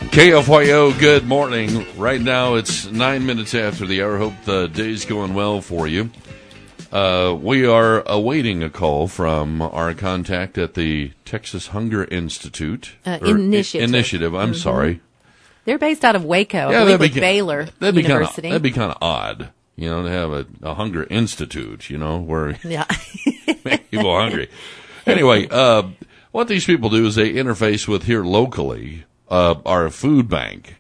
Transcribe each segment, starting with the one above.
KFYO, good morning. Right now it's 9 minutes after the hour. Hope the day's going well for you. We are awaiting a call from our contact at the Texas Hunger Institute. Initiative, I'm sorry. They're based out of Waco, I believe, with Baylor University. That'd be kind of odd, to have a hunger institute, where make people hungry. Anyway, what these people do is they interface with here locally our food bank.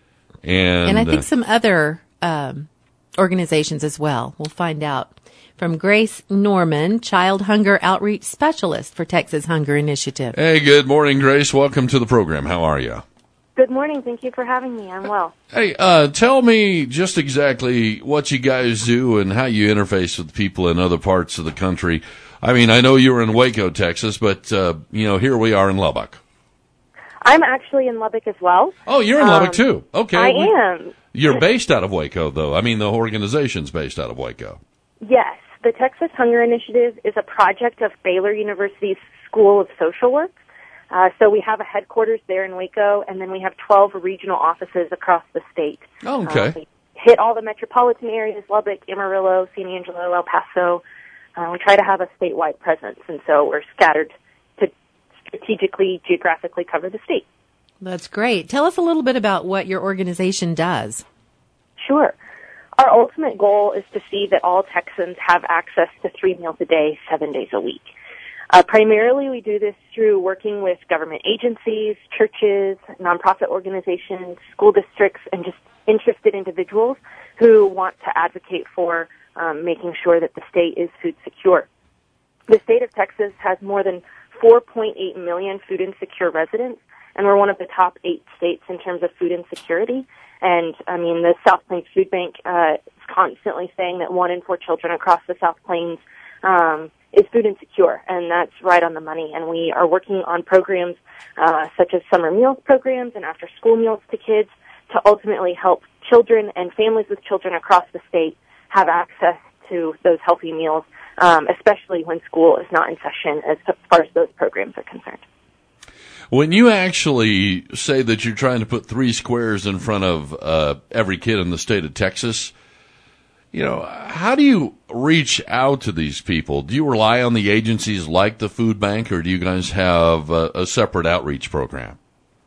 And I think some other organizations as well. We'll find out. From Grace Norman, Child Hunger Outreach Specialist for Texas Hunger Initiative. Hey, good morning, Grace. Welcome to the program. How are you? Good morning. Thank you for having me. I'm well. Hey, tell me just exactly what you guys do and how you interface with people in other parts of the country. I mean, I know you were in Waco, Texas, but, here we are in Lubbock. I'm actually in Lubbock as well. Oh, you're in Lubbock, too. Okay. I am. You're based out of Waco, though. I mean, the organization's based out of Waco. Yes. The Texas Hunger Initiative is a project of Baylor University's School of Social Work. So we have a headquarters there in Waco, and then we have 12 regional offices across the state. Oh, okay. We hit all the metropolitan areas, Lubbock, Amarillo, San Angelo, El Paso. We try to have a statewide presence, and so we're scattered to strategically, geographically cover the state. That's great. Tell us a little bit about what your organization does. Sure. Our ultimate goal is to see that all Texans have access to 3 meals a day, 7 days a week. Primarily, we do this through working with government agencies, churches, nonprofit organizations, school districts, and just interested individuals who want to advocate for making sure that the state is food secure. The state of Texas has more than 4.8 million food insecure residents, and we're one of the top 8 states in terms of food insecurity. And, I mean, the South Plains Food Bank is constantly saying that 1 in 4 children across the South Plains is food insecure, and that's right on the money. And we are working on programs such as summer meals programs and after-school meals to kids to ultimately help children and families with children across the state have access to those healthy meals, especially when school is not in session as far as those programs are concerned. When you actually say that you're trying to put 3 squares in front of every kid in the state of Texas, how do you reach out to these people? Do you rely on the agencies like the food bank, or do you guys have a separate outreach program?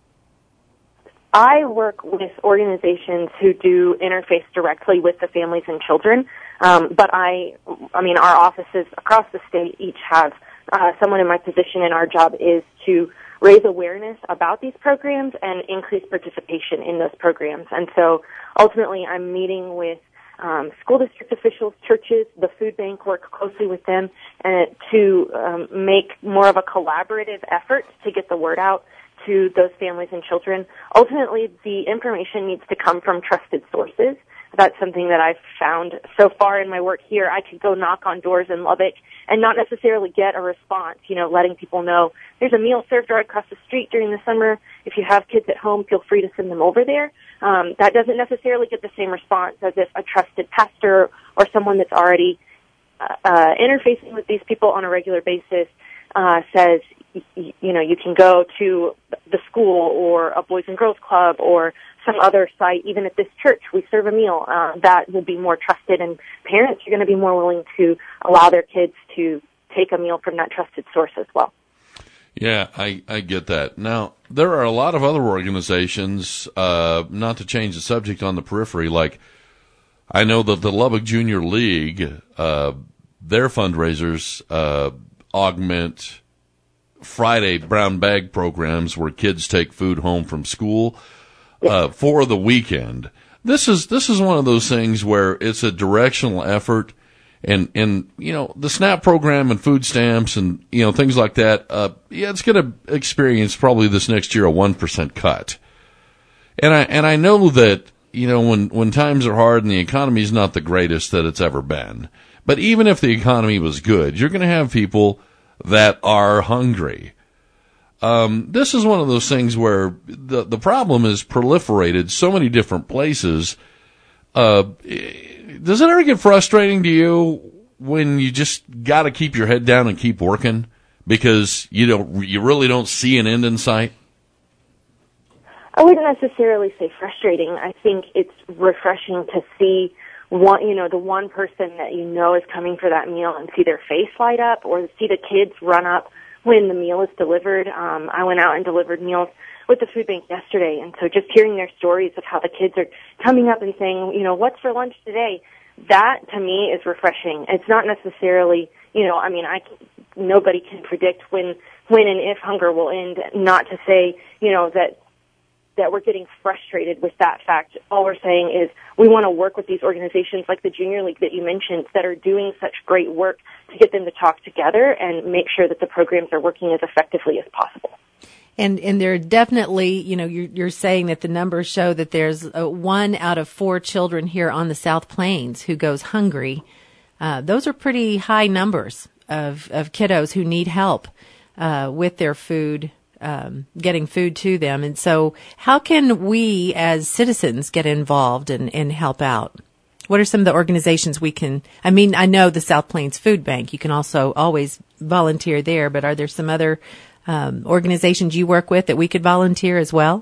I work with organizations who do interface directly with the families and children, but I mean, our offices across the state each have someone in my position, and our job is to raise awareness about these programs and increase participation in those programs. And so ultimately I'm meeting with school district officials, churches, the food bank, work closely with them and to make more of a collaborative effort to get the word out to those families and children. Ultimately, the information needs to come from trusted sources. That's something that I've found so far in my work here. I could go knock on doors in Lubbock and not necessarily get a response, letting people know there's a meal served right across the street during the summer. If you have kids at home, feel free to send them over there. That doesn't necessarily get the same response as if a trusted pastor or someone that's already interfacing with these people on a regular basis says, you can go to the school or a Boys and Girls Club or some other site. Even at this church, we serve a meal. That will be more trusted, and parents are going to be more willing to allow their kids to take a meal from that trusted source as well. Yeah, I get that. Now, there are a lot of other organizations, not to change the subject on the periphery, like I know that the Lubbock Junior League, their fundraisers augment Friday brown bag programs where kids take food home from school for the weekend. This is one of those things where it's a directional effort, and the SNAP program and food stamps and things like that. It's going to experience probably this next year a 1% cut, and I know that when times are hard and the economy is not the greatest that it's ever been. But even if the economy was good, you're going to have people that are hungry. This is one of those things where the problem is proliferated so many different places. Does it ever get frustrating to you when you just got to keep your head down and keep working because you really don't see an end in sight? I wouldn't necessarily say frustrating. I think it's refreshing to see the one person that is coming for that meal and see their face light up, or see the kids run up when the meal is delivered. I went out and delivered meals with the food bank yesterday, and so just hearing their stories of how the kids are coming up and saying, what's for lunch today, that to me is refreshing. It's not necessarily, nobody can predict when and if hunger will end. Not to say, that we're getting frustrated with that fact. All we're saying is we want to work with these organizations like the Junior League that you mentioned that are doing such great work to get them to talk together and make sure that the programs are working as effectively as possible. And there are definitely, you're saying that the numbers show that there's 1 out of 4 children here on the South Plains who goes hungry. Those are pretty high numbers of kiddos who need help with their food, getting food to them. And so how can we as citizens get involved and help out? What are some of the organizations we can, I know the South Plains Food Bank, you can also always volunteer there, but are there some other organizations you work with that we could volunteer as well?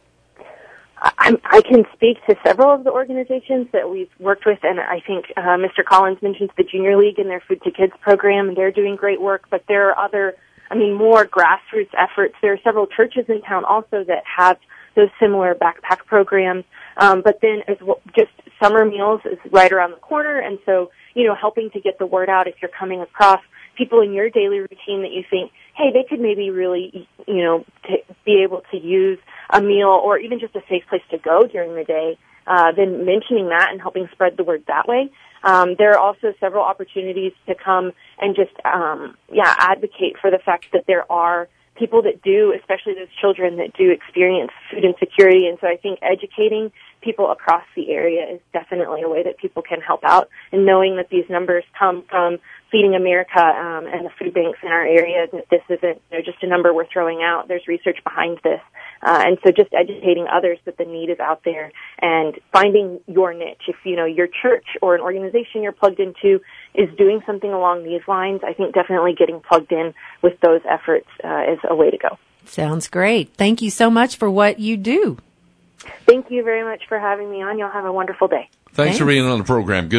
I can speak to several of the organizations that we've worked with, and I think Mr. Collins mentioned the Junior League and their Food to Kids program, and they're doing great work, but there are other, more grassroots efforts. There are several churches in town also that have those similar backpack programs, but then as well, just summer meals is right around the corner, and so, helping to get the word out if you're coming across people in your daily routine that you think, hey, they could maybe really, be able to use a meal or even just a safe place to go during the day, then mentioning that and helping spread the word that way. There are also several opportunities to come and just, advocate for the fact that there are people that do, especially those children that do experience food insecurity. And so I think educating people across the area is definitely a way that people can help out, and knowing that these numbers come from Feeding America and the food banks in our area, that this isn't just a number we're throwing out. There's research behind this. And so just educating others that the need is out there and finding your niche. If, your church or an organization you're plugged into is doing something along these lines, I think definitely getting plugged in with those efforts is a way to go. Sounds great. Thank you so much for what you do. Thank you very much for having me on. Y'all have a wonderful day. Thanks for being on the program. Good.